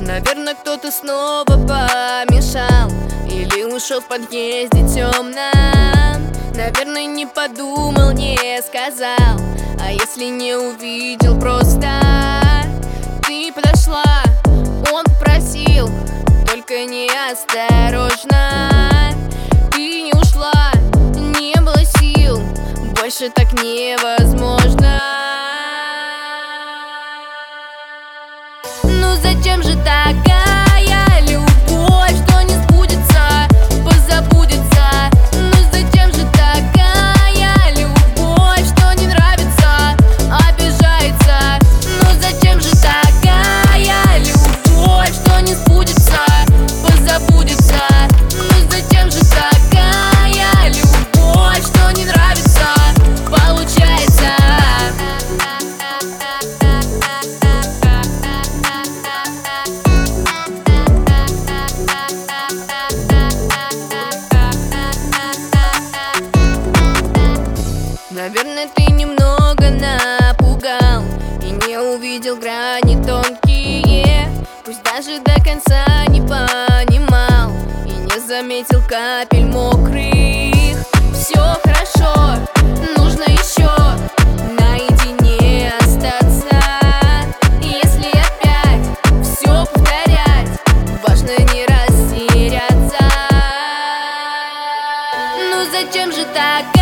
Наверное, кто-то снова помешал или ушел в подъезде темном. Наверное, не подумал, не сказал. А если не увидел просто? Ты подошла, он попросил, только неосторожно. Ты не ушла, не было сил, больше так невозможно. Ну зачем же такая любовь, что не сбудется, позабудется? Ну зачем же такая любовь, что не нравится, обижается? Ну зачем же такая любовь, что не сбудется, позабудется? Ну зачем же такая любовь, что не нравится, получается? Наверное, ты немного напугал и не увидел грани тонкие. Пусть даже до конца не понимал и не заметил капель мокрых. Все хорошо, нужно еще наедине остаться. Если опять все повторять, важно не растеряться. Ну зачем же так?